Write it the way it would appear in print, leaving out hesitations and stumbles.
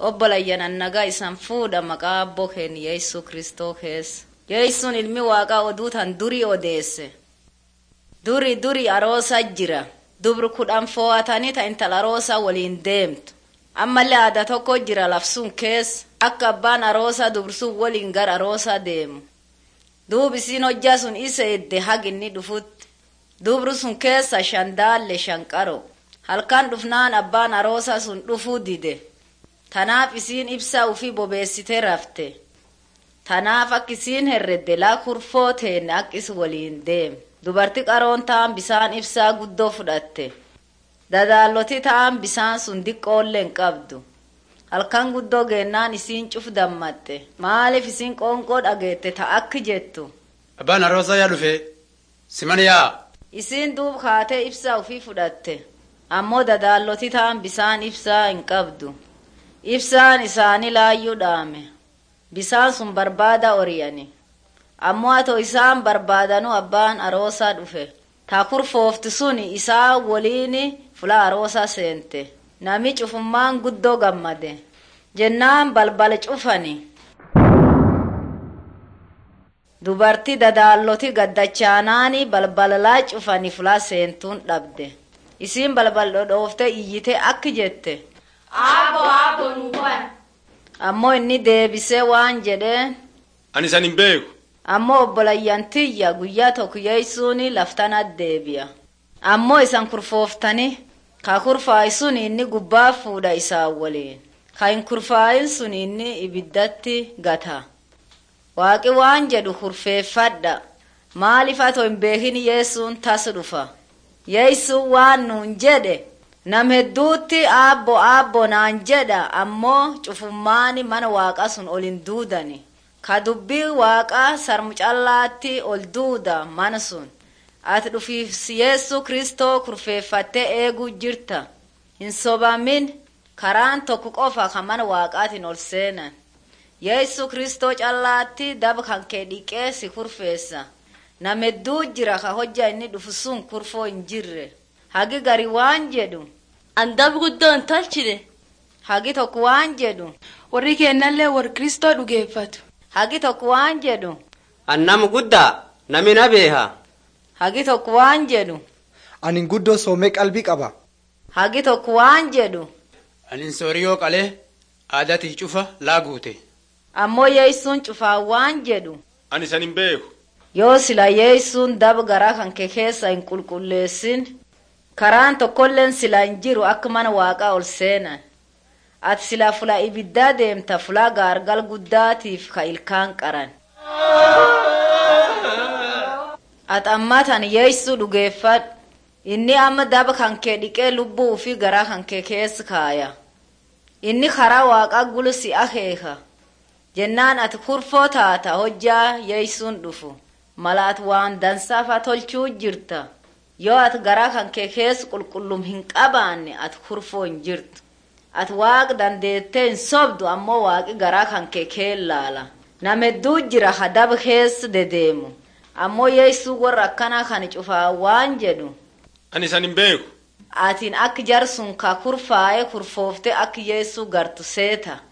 obbolayyan annagaa isan fuudha maqaa abboo keenya Yeesuu Kristoo keessa. Yeesuun ilmi waaqaa oduutan durii odeesse. Duri aroosa jira. Dubri 10 fo'atanii ta intala aroosa waliin deemtu. Ammallee aadaa tokko jira lafsuun keessa akka abbaan aroosa dubrisuun waliin gara aroosa deemu. Duubi isiin hojjaa sun isa edde haginni dhufutti. Dubri sun keessa 5 daalle 5 qaroo. Halkan dhufnaan abbaan aroosa sun dhufuu dide. Tanaaf isiin ibsaa ufii bobeessitee rafte. Tanaaf akka isiin herredde laa kurfoo teenne akka is waliin deeme. Dubartii qaroon ta'an bisaan ibsaa guddoo fudhatte. Dadaallotii ta'an bisaan sun diqqoollee hin qabdu. Halkan guddoo geennaan isiin cuf dammatte. Maaliif isiin qoonqoo dhageette ta'a akka jettu? Abbaan aroosaa yaa dhufe siman yaa. Isiin duub kaatee ibsaa ufii fudhatte. Ammoo dadaallotii ta'an bisaan ibsaa hin qabdu. Ibsaan isaanii laayyuu dhaame. Bisaan sun barbaada oriyani. Ammoo atoo isaan barbaadanuu abbaan aroosaa dhufe. Taa kurfoofti suni isaa waliin fula aroosaa seente. Nami cufummaan guddoo gammade. Jennaan balbala cufani. Dubartii dadaallotii gaddachaanaani balbalalaa cufani fula seentuun dhabde. Isiin balbal dhodhooftee iyyitee akka jette. Aabbo nuuban. Ammoo inni deebisee waan jedheen. Ani isan hin beeku. Ammoo obbolayyantiyya guyyaa tokko Yeesuuni laftana deebi'a. Ammoo isan kurfooftani ka kurfaayi sun inni gubbaa fuudha isaa waliin. Ka hin kurfaayin sun inni ibiddatti gata. Waaqi waan jedhu kurfeeffadha. Maaliif atoo hin beekin Yeesuun tas dhufa. Yeesuun waan nuun jedhe. Nam hedduutti aabbo naan jedha ammoo cufummaani mana waaqa sun ol hin duudani. Ka dubbii waaqaa sarmucallaatti ol duuda mana sun. Ati dhufiif Yeesuu Kristoo kurfeeffattee eeguu jirta. Hin sobamin karaan tokko qofa kan mana waaqaatiin ol seenan. Yeesuu Kristoo callaatti daba kan kee dhiqee si kurfeessa. Nam hedduu jira ka hojja inni dhufu sun kurfoo hin jirre. Hagi gari waan jedhu. Andab guddoo hin tolchine. Hagi tokko waan jedhu. Warri kennallee warri Kristoo dhugeeffatu. Hagi tokko waan jedhu. Annam guddaa nami na beeha. Hagi tokko waan jedhu. Anin guddoo soomee qalbii qaba. Hagi tokko waan jedhu. Anin sooriyoo qalee aadatii cufa laa guute. Ammoo Yeesuun cufaa waan jedhu. Ani isan hin beeku. Yoo sila Yeesuun daba garaa kan kee keessa hin qulqulleessin. Karaan tokkolleen sila hin jiru akka mana waaqaa ol seenan. Ati sila fula ibiddaa deemta fula gaargal guddaatiif ka ilkaan qaran. Ati ammatan Yeesuu dhugeeffadhu. Inni amma daba kan kee dhiqee lubbuu fi garaa kan kee keessa kaaya. Inni karaa waaqaa gulusi akeeka. Jennaan ati kurfoo taata hojjaa Yeesuun dhufu. Malaat waan dansaafa tolchuu jirta. Yoo ati garaa kan kee keessa qulqullum hin qabaanne ati kurfoo hin jirtu. Ati waaqa dandeettee hin sobdu ammoo waaqi garaa kan kee laala. Nam hedduu jira hadaba keessa dedeemu. Ammoo Yeesuu warra akkanaa kan cufaa waan jedhu. Ani isan hin beeku. Atiin akka jarsun ka kurfaa'ee kurfoofte akka Yeesuu gartu seeta.